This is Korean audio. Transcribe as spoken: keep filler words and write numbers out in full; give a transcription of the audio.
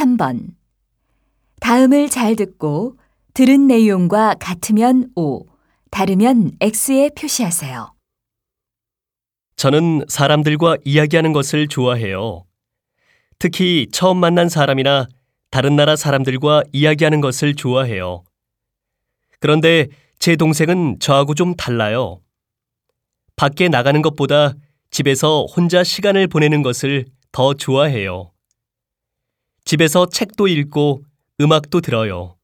삼 번. 다음을 잘 듣고 들은 내용과 같으면 O, 다르면 X에 표시하세요. 저는 사람들과 이야기하는 것을 좋아해요. 특히 처음 만난 사람이나 다른 나라 사람들과 이야기하는 것을 좋아해요. 그런데 제 동생은 저하고 좀 달라요. 밖에 나가는 것보다 집에서 혼자 시간을 보내는 것을 더 좋아해요. 집에서 책도 읽고 음악도 들어요.